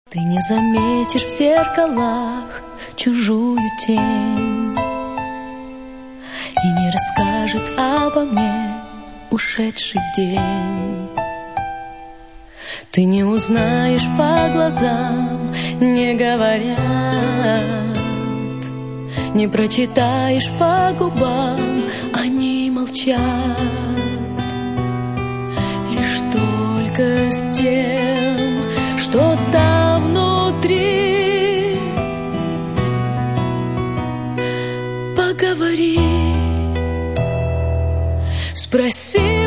Ты не заметишь в зеркалах чужую тень и не расскажет обо мне ушедший день. Ты не узнаешь по глазам, не говорят, не прочитаешь по губам, они молчат. Лишь только с тем, что там внутри, поговори, спроси